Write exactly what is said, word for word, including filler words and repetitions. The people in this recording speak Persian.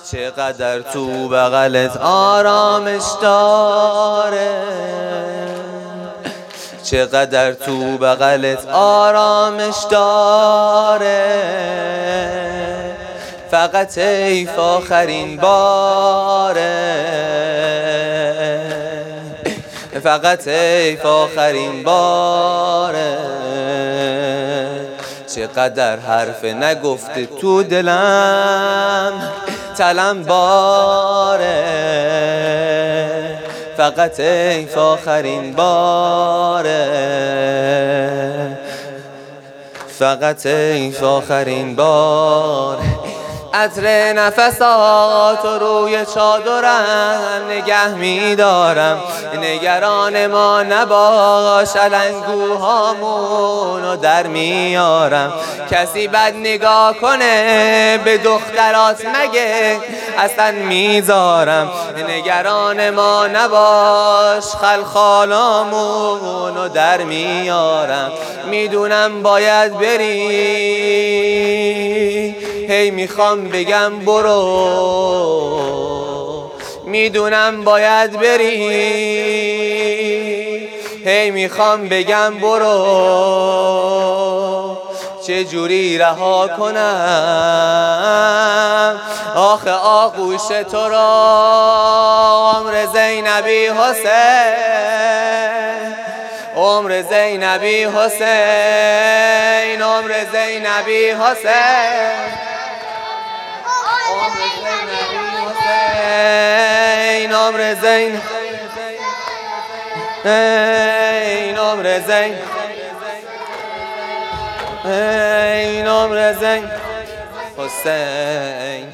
چقدر تو بغلت آرامش داره، چقدر تو بغلت آرامش داره. فقط حیف آخرین باره، فقط حیف آخرین باره. چقدر حرف نگفته تو دلم تلم باره، فقط حیف آخرین باره، فقط حیف آخرین باره. عطر نفسات روی چادرم نگه می‌دارم، نگران ما نباش علنگوهامونو در میارم. کسی بد نگاه کنه به دخترات مگه اصلا میذارم. نگران ما نباش خلخالامونو در میارم. میدونم باید بری، هی میخوام بگم برو. میدونم باید بری، هی میخوام بگم برو. چه جوری رها کنم آخه آغوش تو را. عمر زینبی حسین، عمر زینبی حسین، عمر زینبی حسین، عمر زینبی حسین، عمر زین، این عمر زین، این عمر زین حسین.